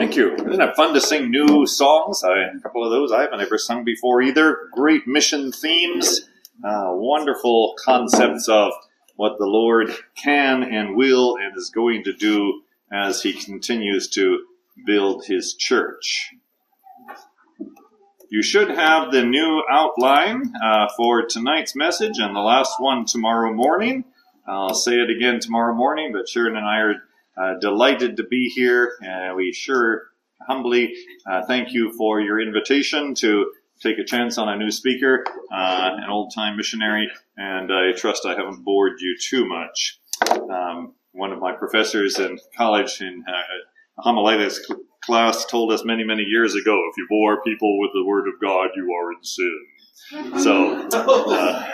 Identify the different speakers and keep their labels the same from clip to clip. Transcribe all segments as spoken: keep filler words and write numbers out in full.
Speaker 1: Thank you. Isn't it fun to sing new songs? I, a couple of those I haven't ever sung before either. Great mission themes, uh, wonderful concepts of what the Lord can and will and is going to do as he continues to build his church. You should have the new outline uh, for tonight's message and the last one tomorrow morning. I'll say it again tomorrow morning, but Sharon and I are uh, delighted to be here, and we sure humbly uh, thank you for your invitation to take a chance on a new speaker, uh, an old-time missionary, and I trust I haven't bored you too much. Um, one of my professors in college in uh, homiletics cl- class told us many, many years ago, if you bore people with the Word of God, you are in sin. So, uh,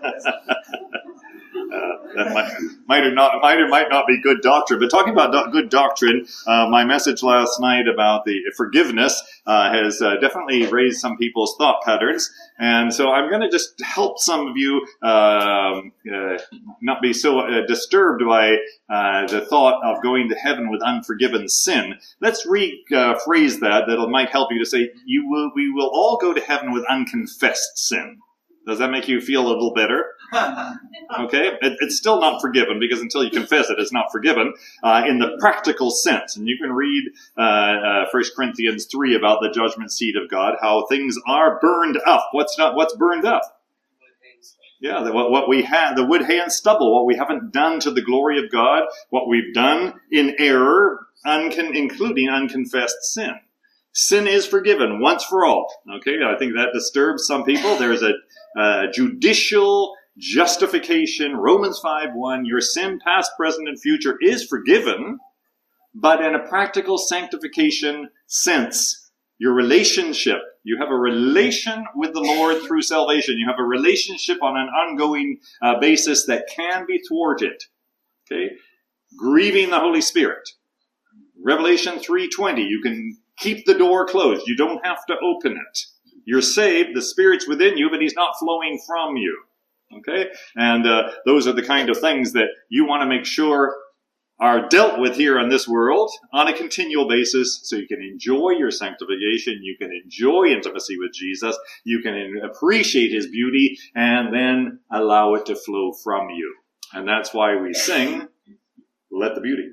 Speaker 1: Uh, that might, might or not might or might not be good doctrine. But talking about do- good doctrine, uh, my message last night about the forgiveness uh, has uh, definitely raised some people's thought patterns, and so I'm going to just help some of you um, uh, not be so uh, disturbed by uh, the thought of going to heaven with unforgiven sin. Let's rephrase that. That might help you to say, "You will, we will all go to heaven with unconfessed sin." Does that make you feel a little better? Okay, it, it's still not forgiven, because until you confess it, it's not forgiven uh, in the practical sense. And you can read uh, uh, First Corinthians three about the judgment seat of God, how things are burned up. What's not? What's burned up? Yeah, the, what, what we have, the wood, hay, and stubble, what we haven't done to the glory of God, what we've done in error, uncon- including unconfessed sin. Sin is forgiven once for all. Okay, I think that disturbs some people. There's a uh, judicial justification. Romans five one, your sin, past, present, and future, is forgiven, but in a practical sanctification sense, your relationship, you have a relation with the Lord through salvation. You have a relationship on an ongoing uh, basis that can be thwarted. Okay, grieving the Holy Spirit. Revelation three twenty, you can keep the door closed. You don't have to open it. You're saved. The Spirit's within you, but he's not flowing from you. Okay? And uh, those are the kind of things that you want to make sure are dealt with here in this world on a continual basis, so you can enjoy your sanctification, you can enjoy intimacy with Jesus, you can appreciate his beauty, and then allow it to flow from you. And that's why we sing, Let the Beauty.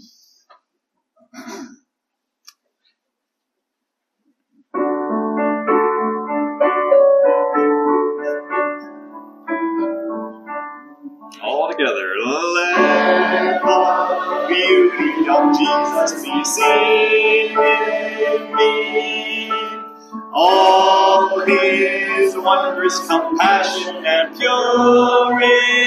Speaker 1: All together. Let the beauty of Jesus be seen in me. All his wondrous compassion and purity.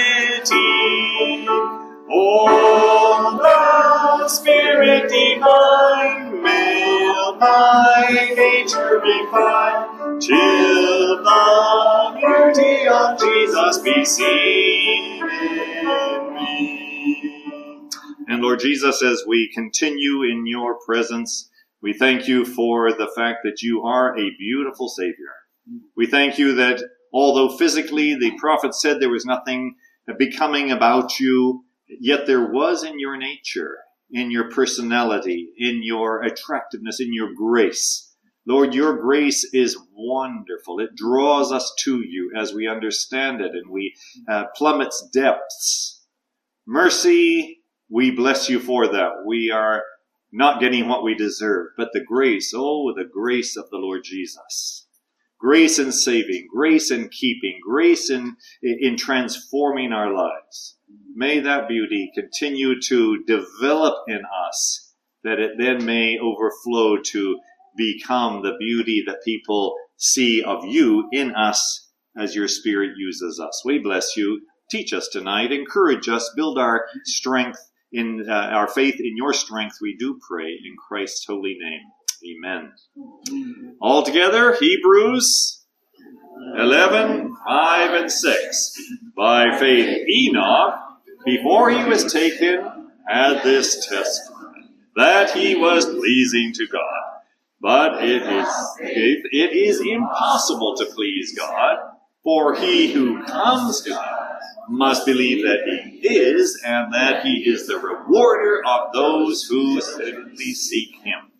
Speaker 1: Oh, the Spirit divine, will my nature refine, till the beauty of Jesus be seen in me. And Lord Jesus, as we continue in your presence, we thank you for the fact that you are a beautiful Savior. We thank you that although physically the prophet said there was nothing becoming about you, yet there was in your nature, in your personality, in your attractiveness, in your grace. Lord, your grace is wonderful. It draws us to you as we understand it, and we uh, plumb its depths. Mercy, we bless you for that. We are not getting what we deserve, but the grace, oh, the grace of the Lord Jesus. Grace in saving, grace in keeping, grace in, in transforming our lives. May that beauty continue to develop in us, that it then may overflow to become the beauty that people see of you in us as your Spirit uses us. We bless you. Teach us tonight. Encourage us. Build our strength in uh, our faith in your strength. We do pray in Christ's holy name. Amen. All together, Hebrews eleven, five, and six. By faith, Enoch, before he was taken, had this testimony, that he was pleasing to God. But it is, it, it is impossible to please God, for he who comes to God must believe that he is, and that he is the rewarder of those who diligently seek him.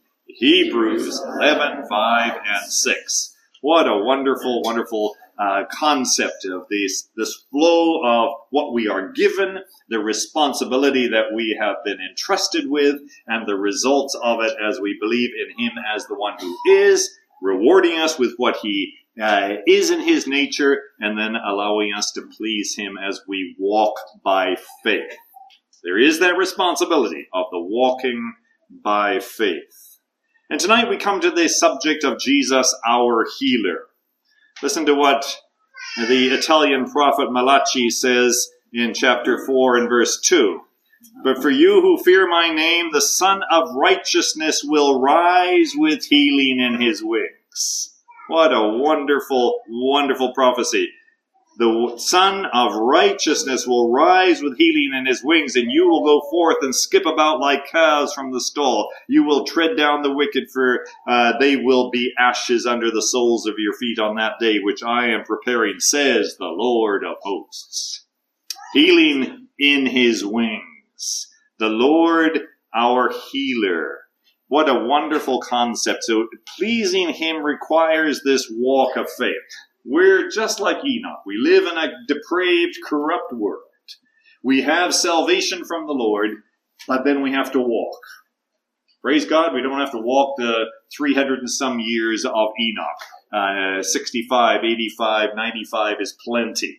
Speaker 1: Hebrews eleven, five, and six. What a wonderful, wonderful uh, concept of this, this flow of what we are given, the responsibility that we have been entrusted with, and the results of it as we believe in him as the one who is, rewarding us with what he uh, is in his nature, and then allowing us to please him as we walk by faith. There is that responsibility of the walking by faith. And tonight we come to the subject of Jesus, our healer. Listen to what the Italian prophet Malachi says in chapter four and verse two. But for you who fear my name, the Son of Righteousness will rise with healing in his wings. What a wonderful, wonderful prophecy. The Son of Righteousness will rise with healing in his wings, and you will go forth and skip about like calves from the stall. You will tread down the wicked, for uh, they will be ashes under the soles of your feet on that day, which I am preparing, says the Lord of hosts. Healing in his wings. The Lord, our healer. What a wonderful concept. So pleasing him requires this walk of faith. We're just like Enoch. We live in a depraved, corrupt world. We have salvation from the Lord, but then we have to walk. Praise God, we don't have to walk the three hundred and some years of Enoch. Uh, sixty-five, eighty-five, ninety-five is plenty.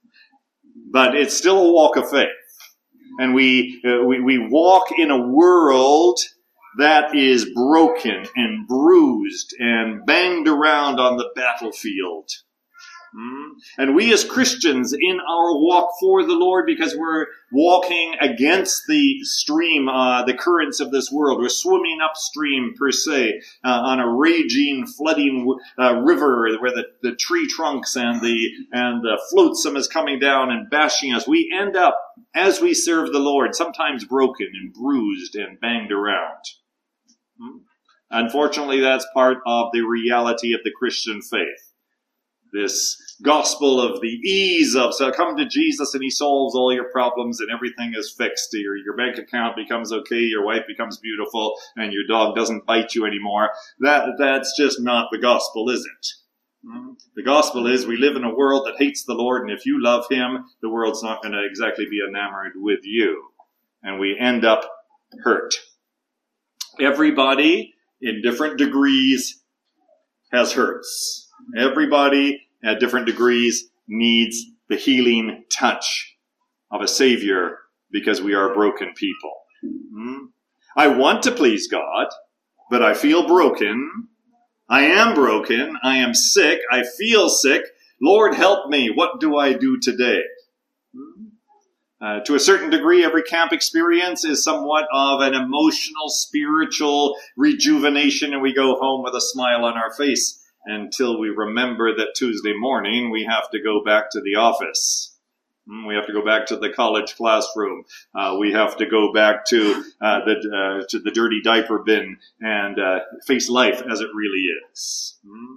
Speaker 1: But it's still a walk of faith. And we, uh, we, we walk in a world that is broken and bruised and banged around on the battlefield. Mm. And we as Christians in our walk for the Lord, because we're walking against the stream, uh, the currents of this world. We're swimming upstream, per se, uh, on a raging, flooding uh, river where the, the tree trunks and the, and the flotsam is coming down and bashing us. We end up, as we serve the Lord, sometimes broken and bruised and banged around. Mm. Unfortunately, that's part of the reality of the Christian faith. This gospel of the ease of, so come to Jesus and he solves all your problems and everything is fixed. Your, your bank account becomes okay, your wife becomes beautiful, and your dog doesn't bite you anymore. That, that's just not the gospel, is it? Mm-hmm. The gospel is we live in a world that hates the Lord, and if you love him, the world's not going to exactly be enamored with you. And we end up hurt. Everybody, in different degrees, has hurts. Everybody at different degrees needs the healing touch of a Savior because we are broken people. Mm-hmm. I want to please God, but I feel broken. I am broken. I am sick. I feel sick. Lord, help me. What do I do today? Mm-hmm. Uh, to a certain degree, every camp experience is somewhat of an emotional, spiritual rejuvenation, and we go home with a smile on our face. Until we remember that Tuesday morning we have to go back to the office. We have to go back to the college classroom. Uh, we have to go back to uh, the uh, to the dirty diaper bin and uh, face life as it really is.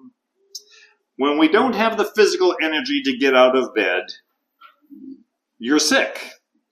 Speaker 1: When we don't have the physical energy to get out of bed, you're sick.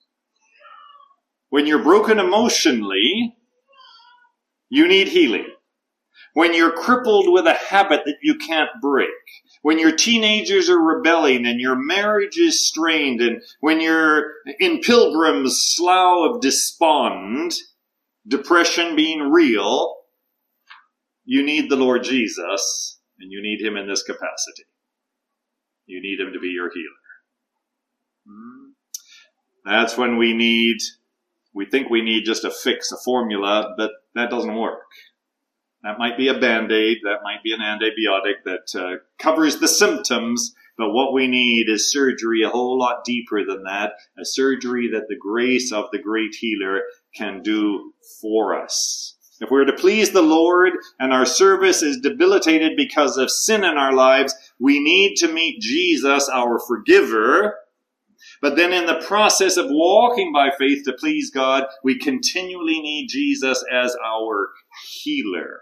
Speaker 1: When you're broken emotionally, you need healing. When you're crippled with a habit that you can't break, when your teenagers are rebelling and your marriage is strained, and when you're in Pilgrim's slough of despond, depression being real, you need the Lord Jesus, and you need him in this capacity. You need him to be your healer. That's when we need, we think we need just a fix, a formula, but that doesn't work. That might be a Band-Aid, that might be an antibiotic that uh, covers the symptoms, but what we need is surgery a whole lot deeper than that, a surgery that the grace of the great healer can do for us. If we're to please the Lord and our service is debilitated because of sin in our lives, we need to meet Jesus, our forgiver. But then in the process of walking by faith to please God, we continually need Jesus as our healer.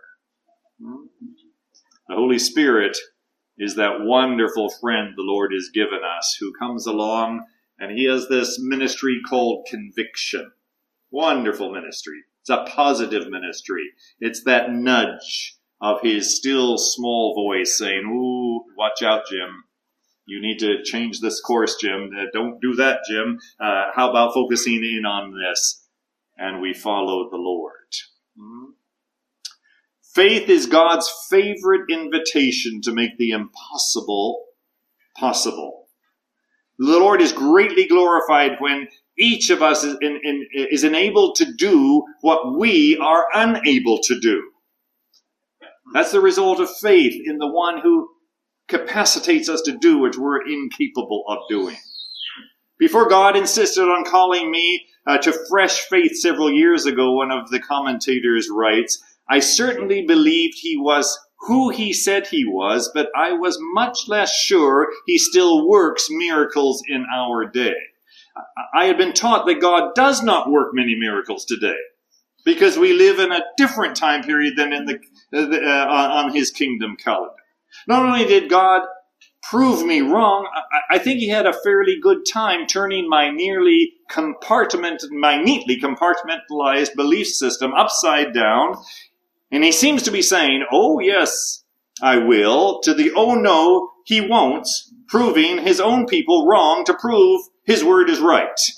Speaker 1: The Holy Spirit is that wonderful friend the Lord has given us who comes along, and he has this ministry called conviction. Wonderful ministry. It's a positive ministry. It's that nudge of his still small voice saying, ooh, watch out, Jim. You need to change this course, Jim. Uh, don't do that, Jim. Uh, how about focusing in on this? And we follow the Lord. Hmm? Faith is God's favorite invitation to make the impossible possible. The Lord is greatly glorified when each of us is, in, in, is enabled to do what we are unable to do. That's the result of faith in the one who capacitates us to do what we're incapable of doing. Before God insisted on calling me uh, to fresh faith several years ago, one of the commentators writes, I certainly believed he was who he said he was, but I was much less sure he still works miracles in our day. I had been taught that God does not work many miracles today because we live in a different time period than in the, uh, on his kingdom calendar. Not only did God prove me wrong, I think he had a fairly good time turning my nearly compartmented, my neatly compartmentalized belief system upside down. And he seems to be saying, oh yes, I will, to the oh no, he won't, proving his own people wrong to prove his word is right. Is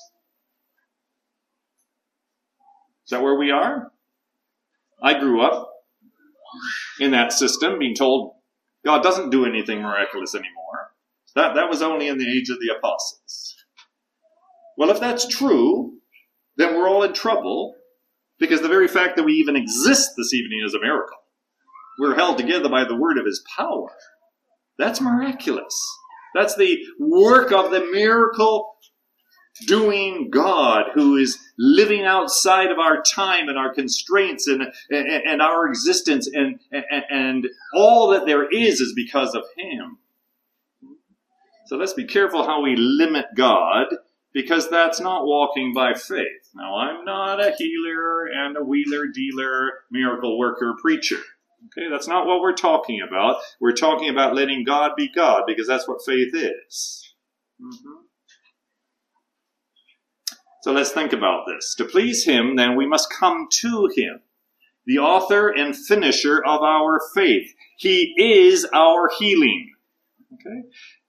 Speaker 1: that where we are? I grew up in that system, being told God doesn't do anything miraculous anymore. That, that was only in the age of the apostles. Well, if that's true, then we're all in trouble, because the very fact that we even exist this evening is a miracle. We're held together by the word of his power. That's miraculous. That's the work of the miracle doing God who is living outside of our time and our constraints and, and, and our existence, and, and, and all that there is is because of him. So let's be careful how we limit God, because that's not walking by faith. Now, I'm not a healer and a wheeler-dealer, miracle worker preacher. Okay, that's not what we're talking about. We're talking about letting God be God, because that's what faith is. Mm-hmm. So let's think about this. To please him, then, we must come to him, the author and finisher of our faith. He is our healing. Okay?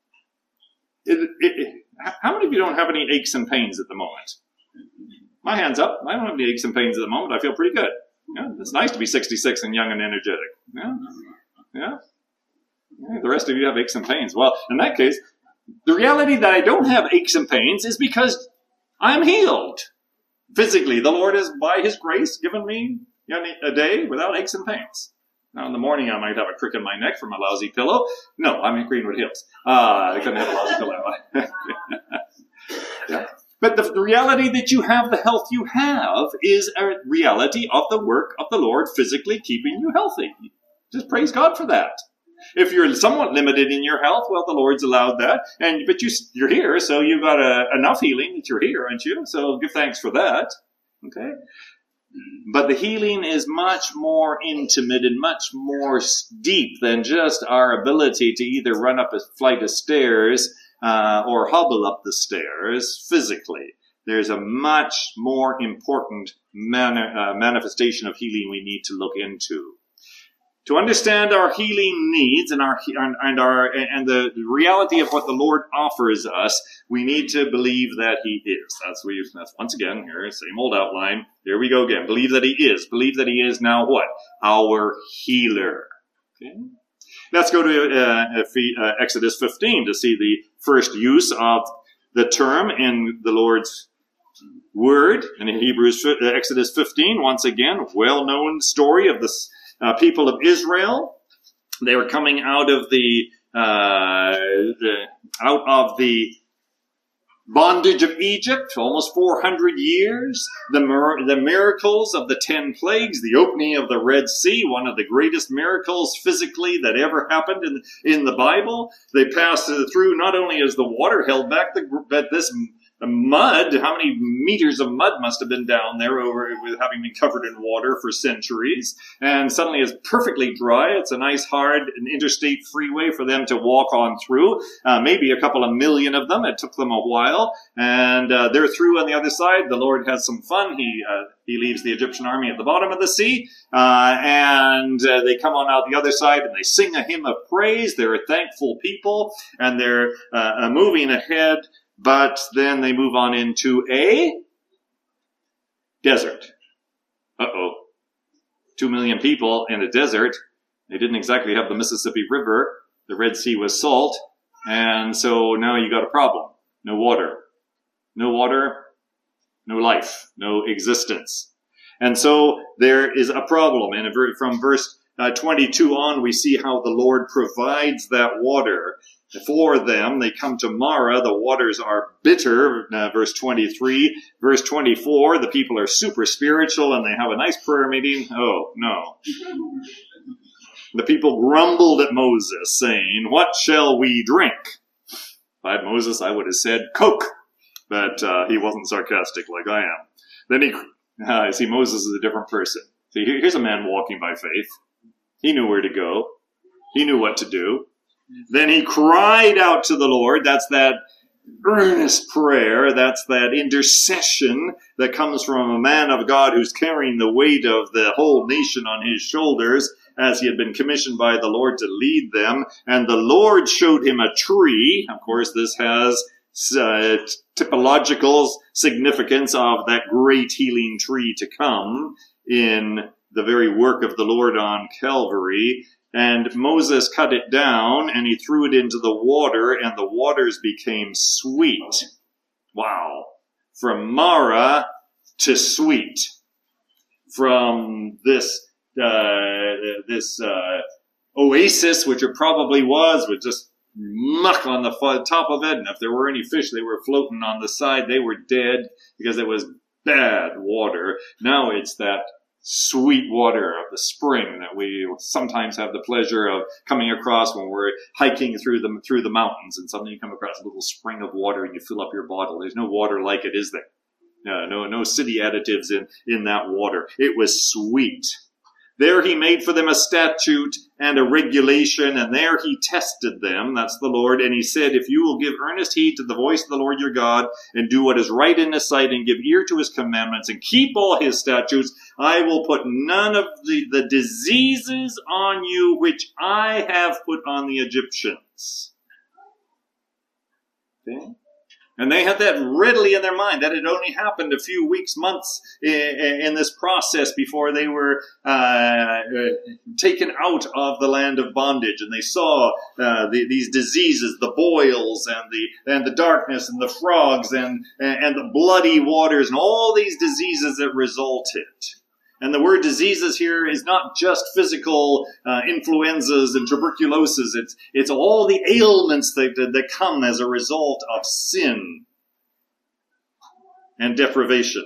Speaker 1: It, it, it, how many of you don't have any aches and pains at the moment? My hand's up. I don't have any aches and pains at the moment. I feel pretty good. Yeah, it's nice to be sixty-six and young and energetic. Yeah? Yeah? Yeah, the rest of you have aches and pains. Well, in that case, the reality that I don't have aches and pains is because I'm healed. Physically, the Lord has, by his grace, given me a day without aches and pains. Now, in the morning, I might have a crick in my neck from a lousy pillow. No, I'm in Greenwood Hills. Uh, I couldn't have a lousy pillow. Yeah. But the, the reality that you have the health you have is a reality of the work of the Lord physically keeping you healthy. Just praise God for that. If you're somewhat limited in your health, well, the Lord's allowed that. And but you, you're here, so you've got a, enough healing that you're here, aren't you? So give thanks for that. Okay? But the healing is much more intimate and much more deep than just our ability to either run up a flight of stairs uh, or hobble up the stairs physically. There's a much more important man- uh, manifestation of healing we need to look into. To understand our healing needs and our and our and the reality of what the Lord offers us, we need to believe that he is. That's we. That's once again here, same old outline. Here we go again. Believe that he is. Believe that he is now what? Our healer. Okay. Let's go to uh, uh, Exodus fifteen to see the first use of the term in the Lord's word. And in Hebrews, uh, Exodus fifteen, once again, well-known story of this. Uh, people of Israel. They were coming out of the, uh, the out of the bondage of Egypt, almost four hundred years. The mir- the miracles of the ten plagues, the opening of the Red Sea, one of the greatest miracles physically that ever happened in in the Bible. They passed through not only as the water held back the but this The mud, how many meters of mud must have been down there over with having been covered in water for centuries. And suddenly it's perfectly dry. It's a nice, hard interstate freeway for them to walk on through. Uh, maybe a couple of million of them. It took them a while. And uh, they're through on the other side. The Lord has some fun. He uh, he leaves the Egyptian army at the bottom of the sea. Uh, and uh, they come on out the other side and they sing a hymn of praise. They're a thankful people. And they're uh, moving ahead. But then they move on into a desert. Uh-oh. Two million people in a desert. They didn't exactly have the Mississippi River. The Red Sea was salt. And so now you got a problem. No water. No water, no life, no existence. And so there is a problem. And from verse uh, twenty-two on, we see how the Lord provides that water for them. They come to Marah. The waters are bitter, uh, verse twenty-three. Verse twenty-four, the people are super spiritual and they have a nice prayer meeting. Oh, no. The people grumbled at Moses, saying, "What shall we drink?" If I had Moses, I would have said, "Coke." But uh, he wasn't sarcastic like I am. Then he, uh, see, Moses is a different person. See, here's a man walking by faith. He knew where to go. He knew what to do. Then he cried out to the Lord. That's that earnest prayer. That's that intercession that comes from a man of God who's carrying the weight of the whole nation on his shoulders, as he had been commissioned by the Lord to lead them. And the Lord showed him a tree. Of course, this has uh, typological significance of that great healing tree to come in the very work of the Lord on Calvary. And Moses cut it down, and he threw it into the water, and the waters became sweet. Wow. From Marah to sweet. From this uh, this uh, oasis, which it probably was, with just muck on the top of it, and if there were any fish, they were floating on the side. They were dead because it was bad water. Now it's that sweet water of the spring that we sometimes have the pleasure of coming across when we're hiking through the through the mountains, and suddenly you come across a little spring of water and you fill up your bottle. There's no water like it, is there? No, no, no city additives in, in that water. It was sweet. There he made for them a statute and a regulation, and there he tested them, that's the Lord, and he said, "If you will give earnest heed to the voice of the Lord your God, and do what is right in his sight, and give ear to his commandments, and keep all his statutes, I will put none of the, the diseases on you which I have put on the Egyptians." Okay? And they had that readily in their mind. That had only happened a few weeks, months in, in this process before they were uh, taken out of the land of bondage. And they saw uh, the, these diseases, the boils and the and the darkness and the frogs and, and the bloody waters and all these diseases that resulted. And the word diseases here is not just physical uh, influenzas and tuberculosis. It's it's all the ailments that, that come as a result of sin and deprivation.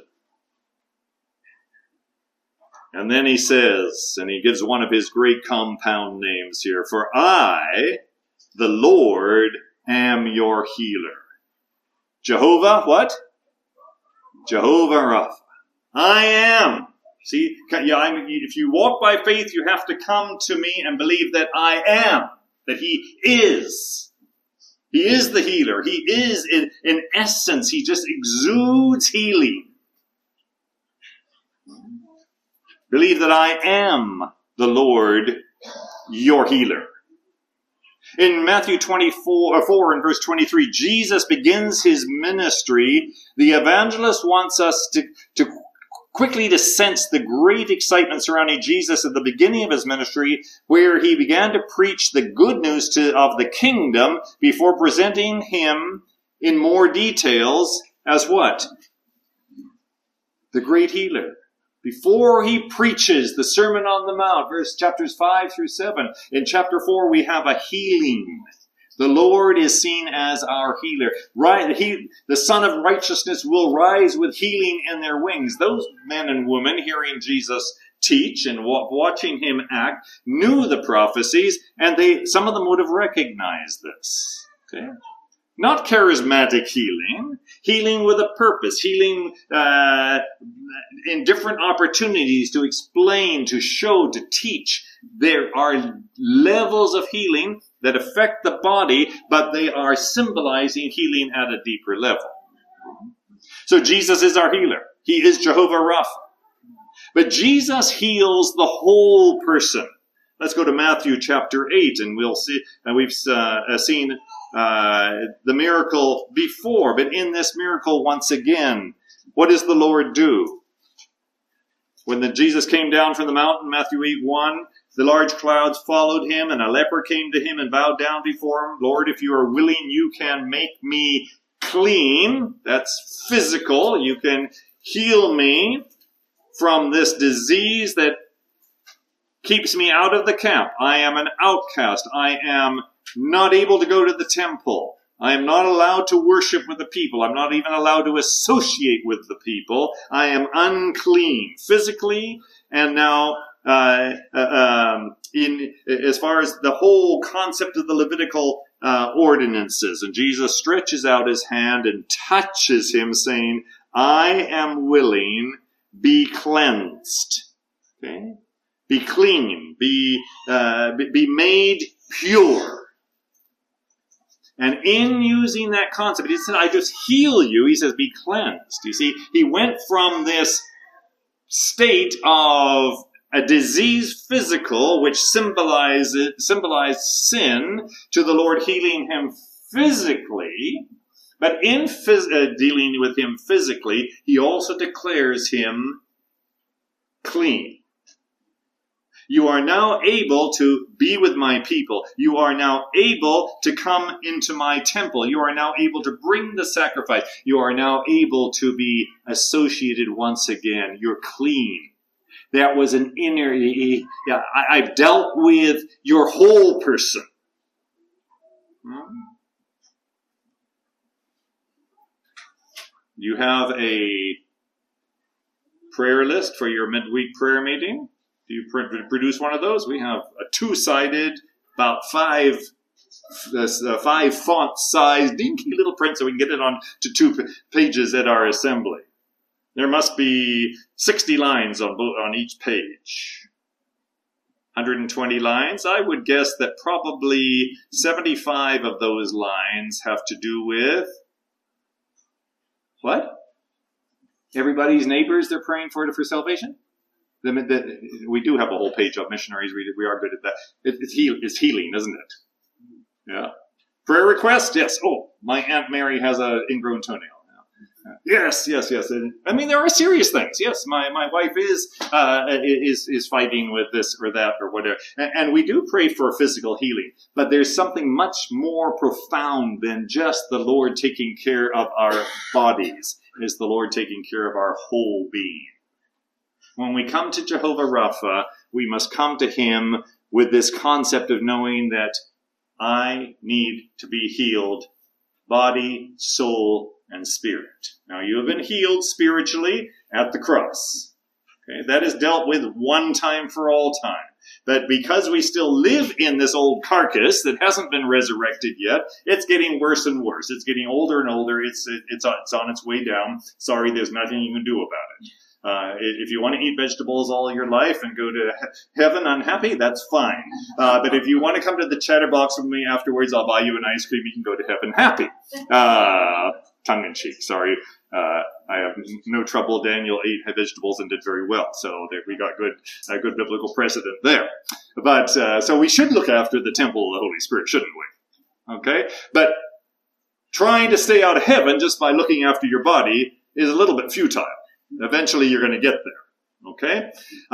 Speaker 1: And then he says, and he gives one of his great compound names here, "For I, the Lord, am your healer." Jehovah, what? Jehovah Rapha. I am. See, yeah, I mean, if you walk by faith, you have to come to me and believe that I am, that he is. He is the healer. He is, in, in essence, he just exudes healing. Believe that I am the Lord, your healer. In Matthew twenty-four, four and verse twenty-three, Jesus begins his ministry. The evangelist wants us to, to quickly to sense the great excitement surrounding Jesus at the beginning of his ministry, where he began to preach the good news to, of the kingdom before presenting him in more details as what? The great healer. Before he preaches the Sermon on the Mount, verse chapters five through seven, in chapter four we have a healing. The Lord is seen as our healer. Right, he, the Son of Righteousness will rise with healing in their wings. Those men and women hearing Jesus teach and watching him act knew the prophecies, and they some of them would have recognized this. Okay? Not charismatic healing, healing with a purpose, healing uh, in different opportunities to explain, to show, to teach. There are levels of healing that affect the body, but they are symbolizing healing at a deeper level. So Jesus is our healer. He is Jehovah Rapha. But Jesus heals the whole person. Let's go to Matthew chapter eight, and we'll see, and we've uh, seen uh, the miracle before, but in this miracle once again, what does the Lord do? When the Jesus came down from the mountain, Matthew eight one, the large clouds followed him, and a leper came to him and bowed down before him. Lord, if you are willing, you can make me clean. That's physical. You can heal me from this disease that keeps me out of the camp. I am an outcast. I am not able to go to the temple. I am not allowed to worship with the people. I'm not even allowed to associate with the people. I am unclean physically, and now uh, uh, um, in as far as the whole concept of the Levitical uh, ordinances. And Jesus stretches out his hand and touches him, saying, I am willing, be cleansed. Okay? Be clean, be, uh, be made pure. And in using that concept, he said, I just heal you. He says, be cleansed. You see, he went from this state of a disease physical, which symbolized, symbolized sin, to the Lord healing him physically. But in phys- uh, dealing with him physically, he also declares him clean. You are now able to be with my people. You are now able to come into my temple. You are now able to bring the sacrifice. You are now able to be associated once again. You're clean. That was an inner, yeah, I, I've dealt with your whole person. Hmm? You have a prayer list for your midweek prayer meeting? Do you produce one of those? We have a two-sided, about five, uh, five font-sized, dinky little print, so we can get it on to two pages at our assembly. There must be sixty lines on both, on each page. one hundred twenty lines. I would guess that probably seventy-five of those lines have to do with what? Everybody's neighbors they're praying for for salvation? The, the, we do have a whole page of missionaries. We, we are good at that. It, it's, heal, it's healing, isn't it? Yeah. Prayer request? Yes. Oh, my Aunt Mary has an ingrown toenail. Yes, yes, yes. And, I mean, there are serious things. Yes, my, my wife is uh, is is fighting with this or that or whatever. And, and we do pray for physical healing. But there's something much more profound than just the Lord taking care of our bodies. It is the Lord taking care of our whole being. When we come to Jehovah Rapha, we must come to him with this concept of knowing that I need to be healed, body, soul, and spirit. Now, you have been healed spiritually at the cross. Okay, that is dealt with one time for all time. But because we still live in this old carcass that hasn't been resurrected yet, it's getting worse and worse. It's getting older and older. It's it's on, it's on its way down. Sorry, there's nothing you can do about it. Uh, if you want to eat vegetables all your life and go to he- heaven unhappy, that's fine. Uh, but if you want to come to the chatterbox with me afterwards, I'll buy you an ice cream. You can go to heaven happy. Uh, tongue in cheek, sorry. Uh, I have no trouble. Daniel ate vegetables and did very well. So there, we got good, a good biblical precedent there. But, uh, so we should look after the temple of the Holy Spirit, shouldn't we? Okay? But trying to stay out of heaven just by looking after your body is a little bit futile. Eventually, you're going to get there, okay?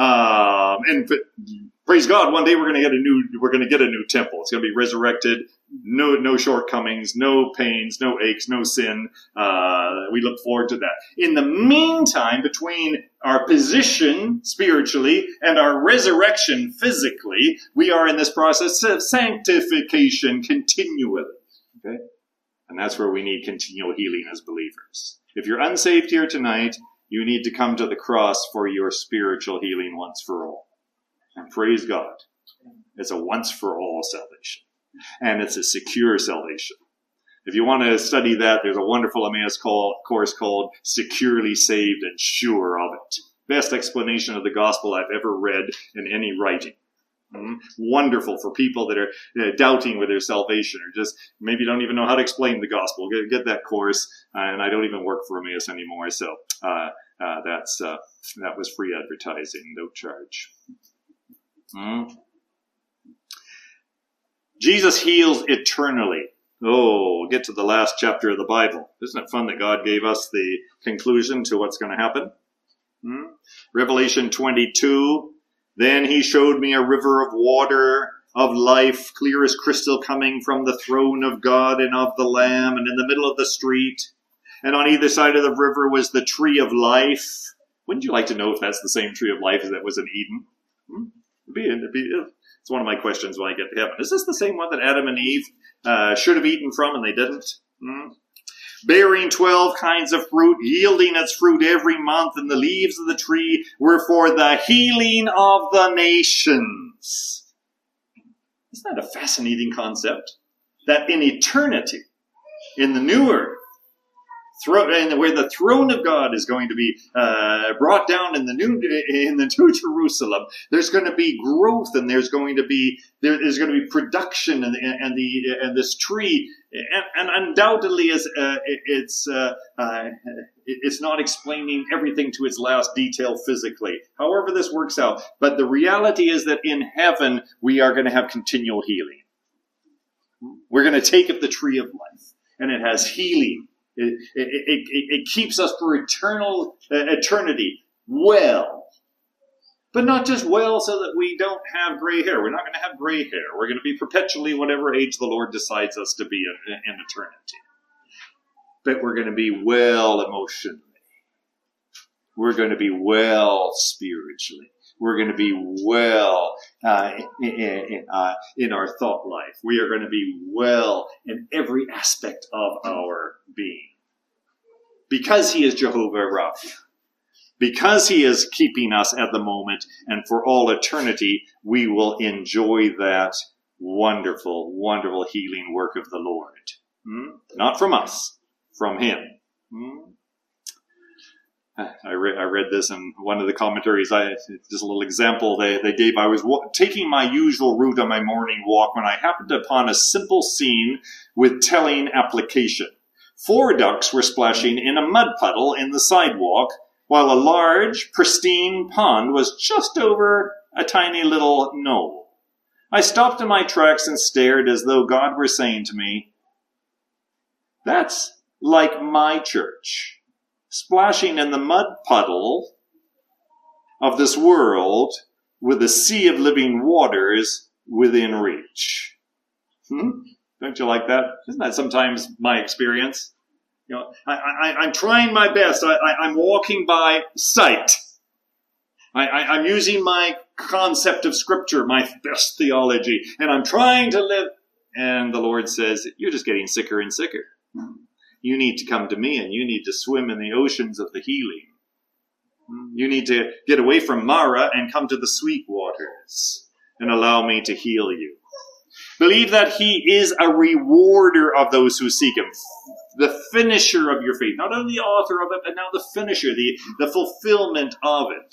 Speaker 1: Um, and praise God, one day we're going to get a new we're going to get a new temple. It's going to be resurrected. No, no shortcomings, no pains, no aches, no sin. Uh, we look forward to that. In the meantime, between our position spiritually and our resurrection physically, we are in this process of sanctification continually. Okay, and that's where we need continual healing as believers. If you're unsaved here tonight, you need to come to the cross for your spiritual healing once for all. And praise God. It's a once for all salvation. And it's a secure salvation. If you want to study that, there's a wonderful Emmaus call, course called Securely Saved and Sure of It. Best explanation of the gospel I've ever read in any writing. Mm-hmm. Wonderful for people that are uh, doubting with their salvation, or just maybe don't even know how to explain the gospel. Get, get that course, uh, and I don't even work for Emmaus anymore, so uh, uh, that's uh, that was free advertising, no charge. Mm-hmm. Jesus heals eternally. Oh, we'll get to the last chapter of the Bible. Isn't it fun that God gave us the conclusion to what's going to happen? Hmm? Revelation twenty-two. Then he showed me a river of water of life, clear as crystal, coming from the throne of God and of the Lamb, and in the middle of the street. And on either side of the river was the tree of life. Wouldn't you like to know if that's the same tree of life as that was in Eden? Hmm? It'd be, it'd be, it's one of my questions when I get to heaven. Is this the same one that Adam and Eve uh, should have eaten from and they didn't? Hmm? Bearing twelve kinds of fruit, yielding its fruit every month, and the leaves of the tree were for the healing of the nations. Isn't that a fascinating concept? That in eternity, in the new earth, and where the throne of God is going to be uh, brought down in the new in the new Jerusalem, there's going to be growth, and there's going to be there is going to be production, and, and the and this tree, and, and undoubtedly is uh, it's uh, uh, it's not explaining everything to its last detail physically. However, this works out, but the reality is that in heaven we are going to have continual healing. We're going to take up the tree of life, and it has healing. It, it, it, it keeps us for eternal uh, eternity well. But not just well so that we don't have gray hair. We're not going to have gray hair. We're going to be perpetually whatever age the Lord decides us to be in, in eternity. But we're going to be well emotionally. We're going to be well spiritually. We're going to be well uh, in, in, uh, in our thought life. We are going to be well in every aspect of our being. Because he is Jehovah Rapha. Because he is keeping us at the moment, and for all eternity, we will enjoy that wonderful, wonderful healing work of the Lord. Hmm? Not from us, from him. Hmm? I, re- I read this in one of the commentaries. I just a little example they, they gave. I was wa- taking my usual route on my morning walk when I happened upon a simple scene with telling application. Four ducks were splashing in a mud puddle in the sidewalk, while a large, pristine pond was just over a tiny little knoll. I stopped in my tracks and stared as though God were saying to me, "That's like my church. Splashing in the mud puddle of this world with a sea of living waters within reach." Hmm? Don't you like that? Isn't that sometimes my experience? You know, I, I, I'm trying my best. I, I, I'm walking by sight. I, I, I'm using my concept of Scripture, my best theology, and I'm trying to live. And the Lord says, "You're just getting sicker and sicker. You need to come to me, and you need to swim in the oceans of the healing. You need to get away from Mara and come to the sweet waters and allow me to heal you." Believe that he is a rewarder of those who seek him, the finisher of your faith. Not only the author of it, but now the finisher, the, the fulfillment of it.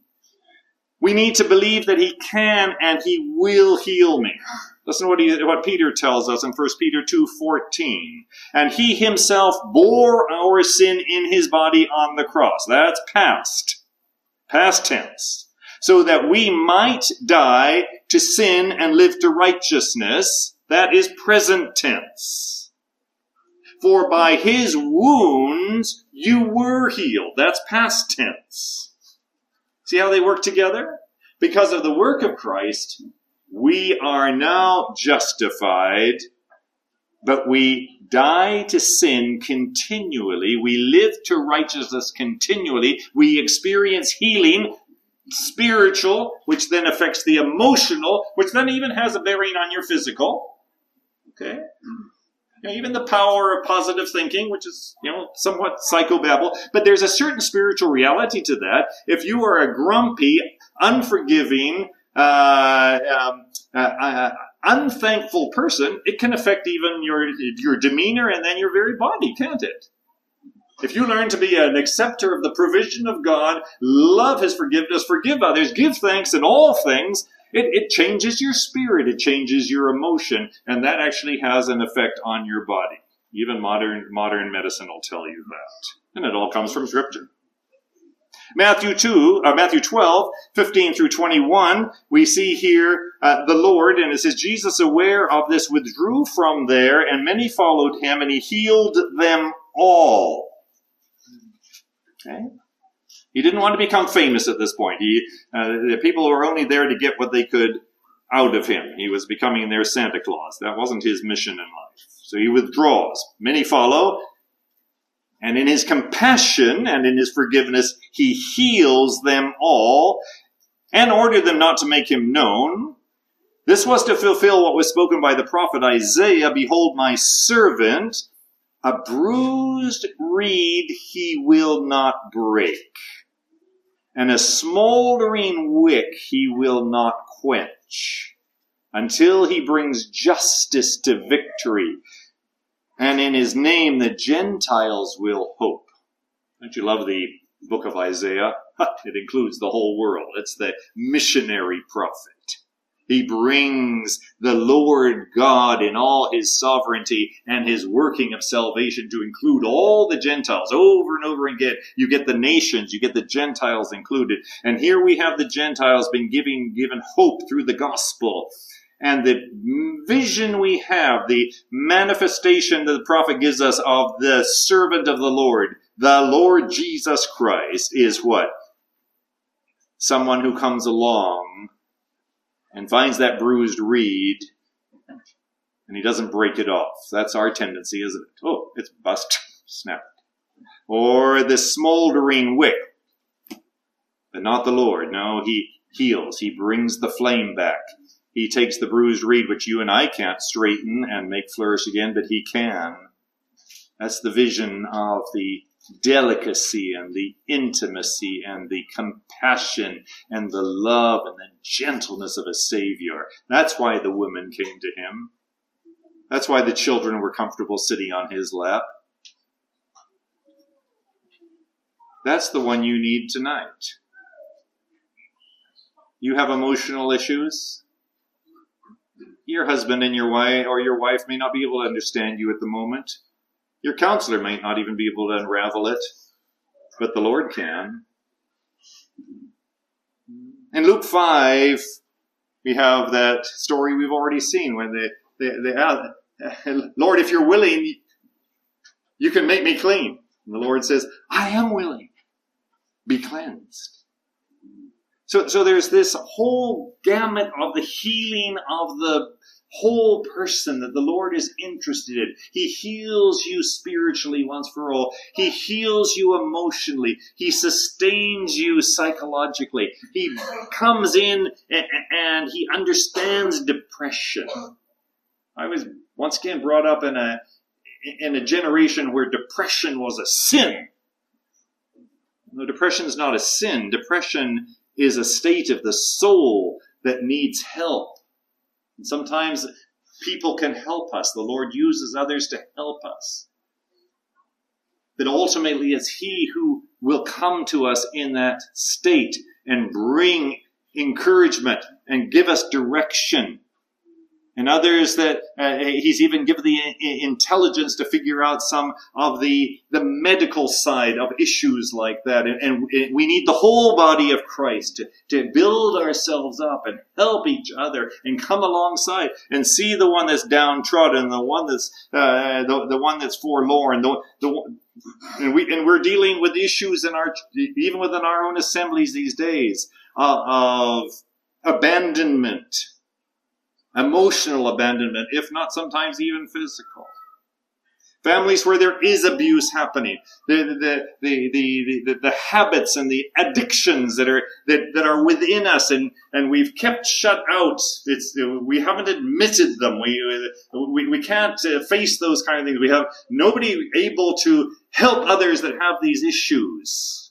Speaker 1: We need to believe that he can and he will heal me. Listen to what, he, what Peter tells us in First Peter two fourteen. And he himself bore our sin in his body on the cross. That's past. Past tense. So that we might die to sin and live to righteousness. That is present tense. For by his wounds you were healed. That's past tense. See how they work together? Because of the work of Christ, we are now justified, but we die to sin continually. We live to righteousness continually. We experience healing, spiritual, which then affects the emotional, which then even has a bearing on your physical. Okay? You know, even the power of positive thinking, which is, you know, somewhat psychobabble, but there's a certain spiritual reality to that. If you are a grumpy, unforgiving, uh, um, uh, uh, unthankful person, it can affect even your your demeanor and then your very body, can't it? If you learn to be an acceptor of the provision of God, love his forgiveness, forgive others, give thanks in all things, it, it changes your spirit, it changes your emotion, and that actually has an effect on your body. Even modern modern medicine will tell you that. And it all comes from Scripture. Matthew two, uh, Matthew twelve, fifteen through twenty-one, we see here uh, the Lord, and it says, Jesus, aware of this, withdrew from there, and many followed him, and he healed them all. Okay? He didn't want to become famous at this point. He, uh, the people were only there to get what they could out of him. He was becoming their Santa Claus. That wasn't his mission in life. So he withdraws. Many follow. And in his compassion and in his forgiveness, he heals them all and ordered them not to make him known. This was to fulfill what was spoken by the prophet Isaiah. Behold, my servant, a bruised reed he will not break, and a smoldering wick he will not quench, until he brings justice to victory. And in his name the Gentiles will hope. Don't you love the book of Isaiah? It includes the whole world. It's the missionary prophet. He brings the Lord God in all his sovereignty and his working of salvation to include all the Gentiles over and over again. You get the nations, you get the Gentiles included. And here we have the Gentiles being given, given hope through the gospel. And the vision we have, the manifestation that the prophet gives us of the servant of the Lord, the Lord Jesus Christ, is what? Someone who comes along and finds that bruised reed, and he doesn't break it off. That's our tendency, isn't it? Oh, it's bust, snap. Or the smoldering wick. But not the Lord. No, he heals. He brings the flame back. He takes the bruised reed, which you and I can't straighten and make flourish again, but he can. That's the vision of the delicacy and the intimacy and the compassion and the love and the gentleness of a Savior. That's why the women came to him. That's why the children were comfortable sitting on his lap. That's the one you need tonight. You have emotional issues. Your husband and your wife or your wife may not be able to understand you at the moment. Your counselor might not even be able to unravel it, but the Lord can. In Luke five, we have that story we've already seen when they, they, they ask, Lord, if you're willing, you can make me clean. And the Lord says, I am willing. Be cleansed. So, so there's this whole gamut of the healing of the whole person that the Lord is interested in. He heals you spiritually once for all. He heals you emotionally. He sustains you psychologically. He comes in and, and he understands depression. I was once again brought up in a in a generation where depression was a sin. No, depression is not a sin. Depression is a state of the soul that needs help. And sometimes people can help us. The Lord uses others to help us. But ultimately it's He who will come to us in that state and bring encouragement and give us direction. And others that uh, He's even given the intelligence to figure out some of the, the medical side of issues like that. And, and we need the whole body of Christ to, to build ourselves up and help each other and come alongside and see the one that's downtrodden, the one that's uh, the, the one that's forlorn. The, the, and, we, and we're dealing with issues in our even within our own assemblies these days uh, of abandonment. Emotional abandonment, if not sometimes even physical. Families where there is abuse happening. The, the, the, the, the, the habits and the addictions that are, that, that are within us and, and we've kept shut out. It's, we haven't admitted them. We, we, we can't face those kind of things. We have nobody able to help others that have these issues.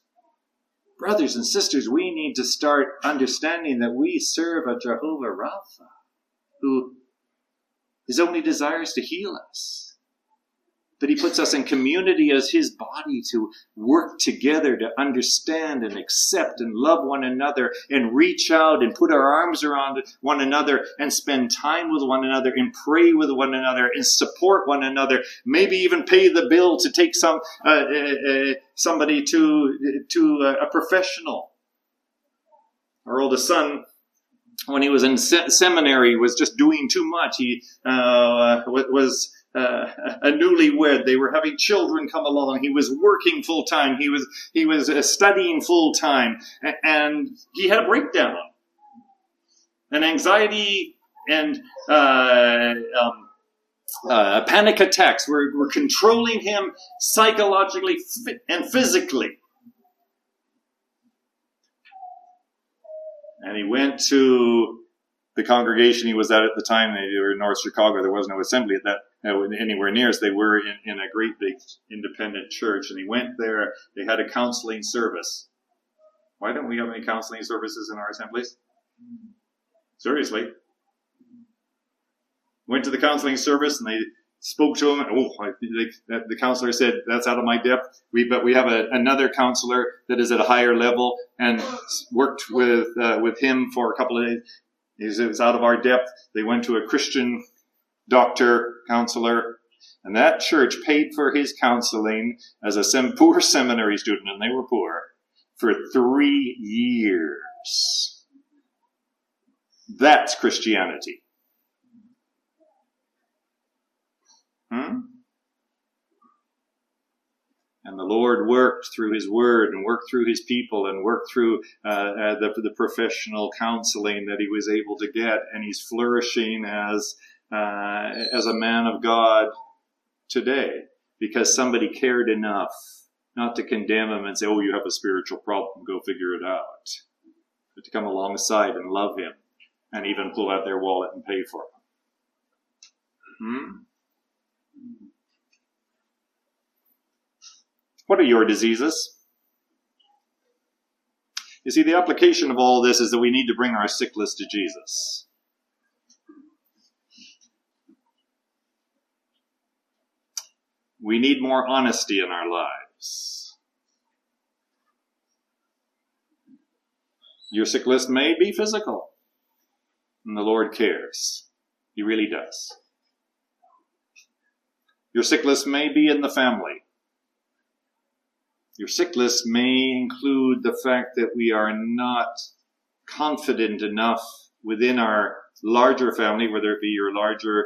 Speaker 1: Brothers and sisters, we need to start understanding that we serve a Jehovah Rapha. who his only desire is to heal us. But he puts us in community as his body to work together to understand and accept and love one another and reach out and put our arms around one another and spend time with one another and pray with one another and support one another. Maybe even pay the bill to take some uh, uh, uh, somebody to to a professional. Our oldest son, when he was in se- seminary, was just doing too much. He uh, was uh, a newlywed. They were having children come along. He was working full time. He was he was uh, studying full time, and he had a breakdown. And anxiety and uh, um, uh, panic attacks were, were controlling him psychologically and physically. And he went to the congregation he was at at the time. They were in North Chicago. There was no assembly at that uh, anywhere near us. They were in, in a great big independent church. And he went there. They had a counseling service. Why don't we have any counseling services in our assemblies? Seriously. Went to the counseling service and they spoke to him. And, oh, I, they, the counselor said, that's out of my depth. We, but we have a, another counselor that is at a higher level and worked with uh, with him for a couple of days. It was out of our depth. They went to a Christian doctor, counselor, and that church paid for his counseling as a sem- poor seminary student, and they were poor, for three years. That's Christianity. Hmm? And the Lord worked through his word and worked through his people and worked through uh, uh, the, the professional counseling that he was able to get. And he's flourishing as uh, as a man of God today because somebody cared enough not to condemn him and say, oh, you have a spiritual problem, go figure it out. But to come alongside and love him and even pull out their wallet and pay for him. Hmm? What are your diseases? You see, the application of all this is that we need to bring our sick list to Jesus. We need more honesty in our lives. Your sick list may be physical, and the Lord cares. He really does. Your sick list may be in the family. Your sick list may include the fact that we are not confident enough within our larger family, whether it be your larger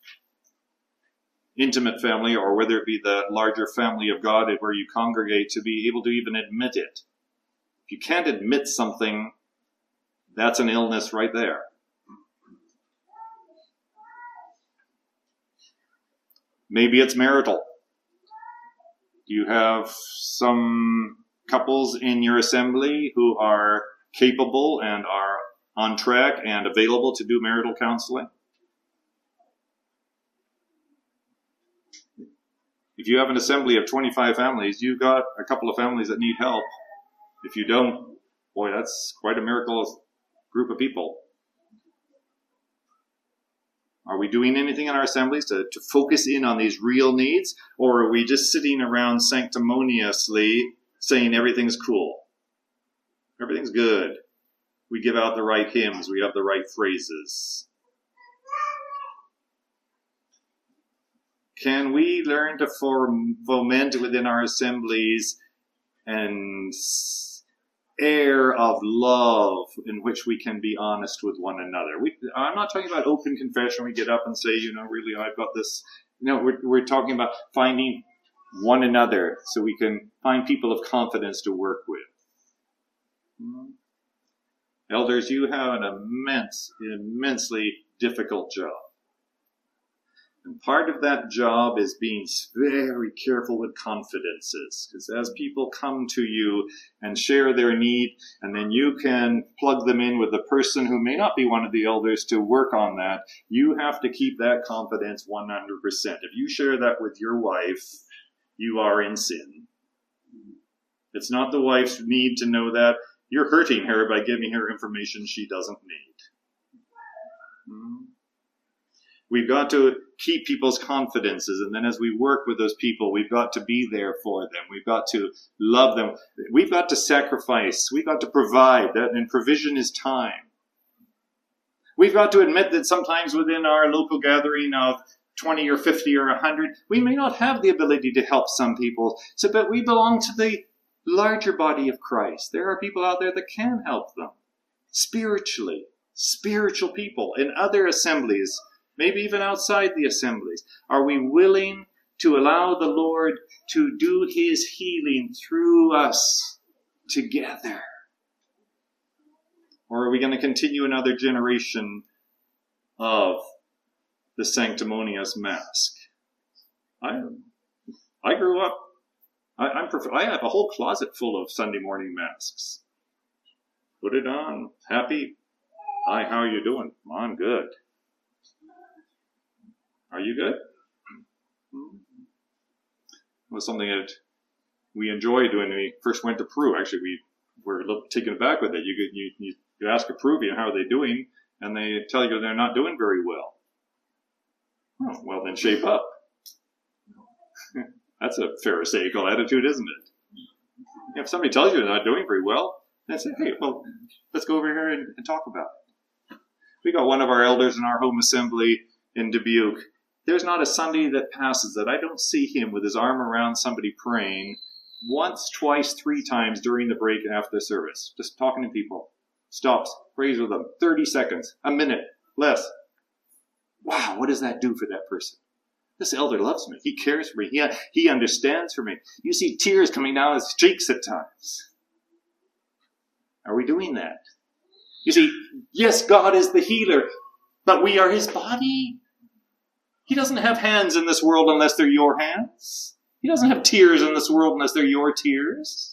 Speaker 1: intimate family or whether it be the larger family of God where you congregate, to be able to even admit it. If you can't admit something, that's an illness right there. Maybe it's marital. You have some couples in your assembly who are capable and are on track and available to do marital counseling. If you have an assembly of twenty-five families, you've got a couple of families that need help. If you don't, boy, that's quite a miracle group of people. Are we doing anything in our assemblies to, to focus in on these real needs? Or are we just sitting around sanctimoniously saying everything's cool? Everything's good. We give out the right hymns. We have the right phrases. Can we learn to form, foment within our assemblies an air of love in which we can be honest with one another? We, I'm not talking about open confession. We get up and say, you know, really, I've got this. No, we're, we're talking about finding one another so we can find people of confidence to work with. Hmm. Elders, you have an immense, immensely difficult job. And part of that job is being very careful with confidences. Because as people come to you and share their need, and then you can plug them in with the person who may not be one of the elders to work on that, you have to keep that confidence one hundred percent. If you share that with your wife, you are in sin. It's not the wife's need to know that. You're hurting her by giving her information she doesn't need. Hmm? We've got to keep people's confidences. And then as we work with those people, we've got to be there for them. We've got to love them. We've got to sacrifice. We've got to provide. That, and provision is time. We've got to admit that sometimes within our local gathering of twenty or fifty or one hundred, we may not have the ability to help some people. So, but we belong to the larger body of Christ. There are people out there that can help them spiritually, spiritual people in other assemblies, maybe even outside the assemblies. Are we willing to allow the Lord to do his healing through us together? Or are we going to continue another generation of the sanctimonious mask? I, I grew up, I, I'm prefer, I have a whole closet full of Sunday morning masks. Put it on. Happy. Hi, how are you doing? I'm good. Are you good? It was something that we enjoyed when we first went to Peru. Actually, we were a little taken aback with it. You, you, you, you ask a Peruvian, how are they doing? And they tell you they're not doing very well. Oh, well, then shape up. That's a pharisaical attitude, isn't it? If somebody tells you they're not doing very well, then say, hey, well, let's go over here and, and talk about it. We got one of our elders in our home assembly in Dubuque. There's not a Sunday that passes that I don't see him with his arm around somebody praying once, twice, three times during the break after the service. Just talking to people. Stops, prays with them. thirty seconds, a minute, less. Wow, what does that do for that person? This elder loves me. He cares for me. He, he understands for me. You see tears coming down his cheeks at times. Are we doing that? You see, yes, God is the healer, but we are his body. He doesn't have hands in this world unless they're your hands. He doesn't have tears in this world unless they're your tears.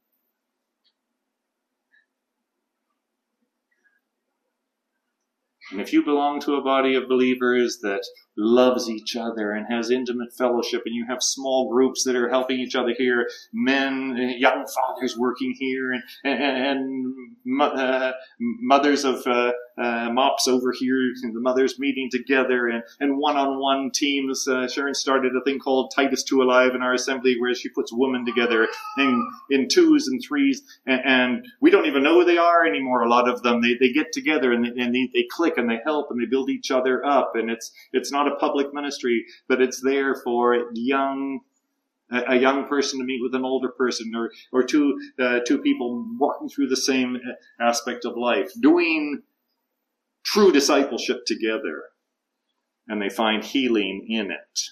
Speaker 1: And if you belong to a body of believers that loves each other and has intimate fellowship, and you have small groups that are helping each other here, men, young fathers working here, and, and, and uh, mothers of uh, uh, mops over here, and the mothers meeting together, and, and one-on-one teams. Uh, Sharon started a thing called Titus two Alive in our assembly, where she puts women together in, in twos and threes, and, and we don't even know who they are anymore, a lot of them. They, they get together, and, they, and they, they click, and they help, and they build each other up, and it's it's not a public ministry, but it's there for young a young person to meet with an older person, or or two uh, two people walking through the same aspect of life, doing true discipleship together, and they find healing in it.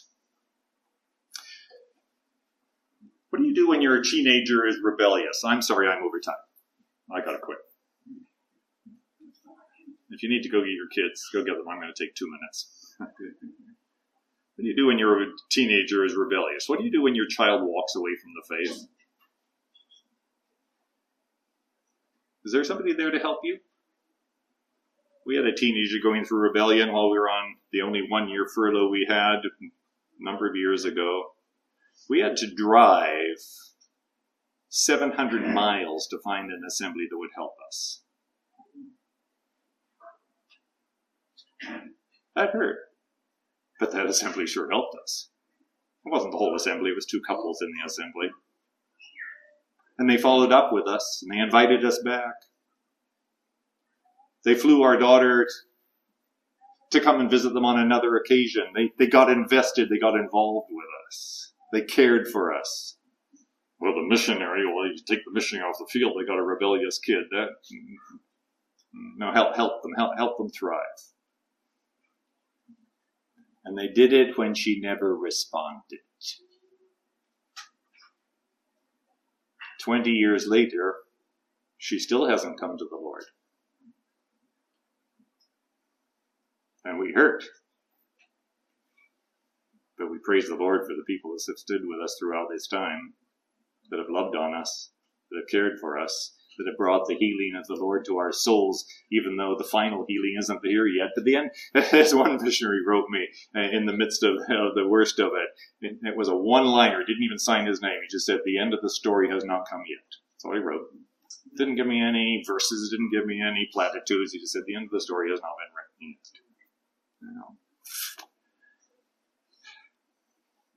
Speaker 1: What do you do when your teenager is rebellious? I'm sorry, I'm over time. I gotta quit. If you need to go get your kids, go get them. I'm going to take two minutes. What do you do when your teenager is rebellious? What do you do when your child walks away from the faith? Is there somebody there to help you? We had a teenager going through rebellion while we were on the only one-year furlough we had a number of years ago. We had to drive seven hundred miles to find an assembly that would help us. That hurt. But that assembly sure helped us. It wasn't the whole assembly, it was two couples in the assembly. And they followed up with us, and they invited us back. They flew our daughter to come and visit them on another occasion. They, they got invested, they got involved with us. They cared for us. Well, the missionary, well, you take the missionary off the field, they got a rebellious kid. That, no, help, help them, help, help them thrive. And they did it when she never responded. Twenty years later, she still hasn't come to the Lord. And we hurt. But we praise the Lord for the people that have stood with us throughout this time, that have loved on us, that have cared for us, that have brought the healing of the Lord to our souls, even though the final healing isn't here yet. But the end, as one missionary wrote me, uh, in the midst of uh, the worst of it, it, it was a one-liner, didn't even sign his name. He just said, the end of the story has not come yet. That's all he wrote. Didn't give me any verses, didn't give me any platitudes. He just said, the end of the story has not been written yet. You know.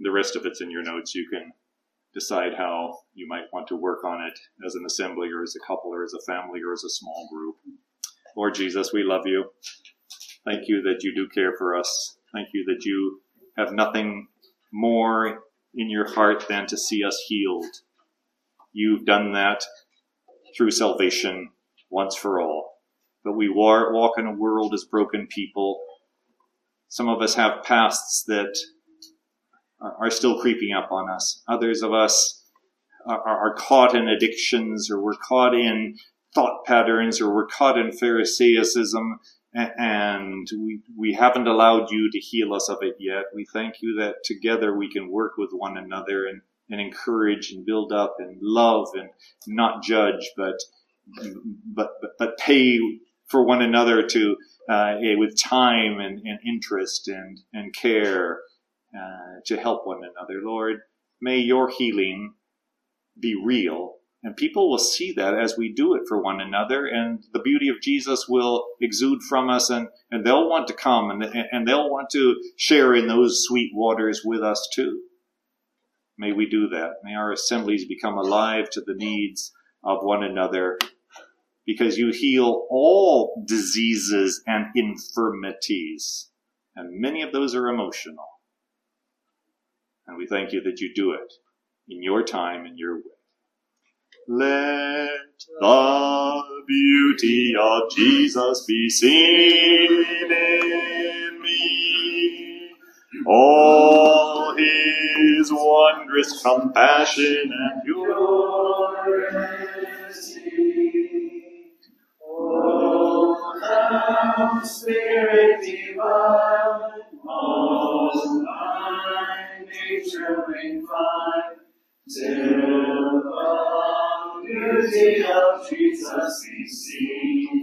Speaker 1: The rest of it's in your notes. You can decide how you might want to work on it as an assembly or as a couple or as a family or as a small group. Lord Jesus, we love you. Thank you that you do care for us. Thank you that you have nothing more in your heart than to see us healed. You've done that through salvation once for all. But we walk in a world as broken people. Some of us have pasts that are still creeping up on us. Others of us are, are caught in addictions, or we're caught in thought patterns, or we're caught in Pharisaism, and we, we haven't allowed you to heal us of it yet. We thank you that together we can work with one another and, and encourage and build up and love and not judge, but but but, but pay for one another to uh, with time and, and interest and, and care. Uh, to help one another. Lord, may your healing be real, and people will see that as we do it for one another, and the beauty of Jesus will exude from us, and, and they'll want to come, and, and they'll want to share in those sweet waters with us too. May we do that. May our assemblies become alive to the needs of one another, because you heal all diseases and infirmities, and many of those are emotional. And we thank you that you do it in your time and your way. Let the beauty of Jesus be seen in me. All his wondrous compassion and purity. Oh, thou Spirit divine, all thy nature refine, till the beauty of Jesus be seen.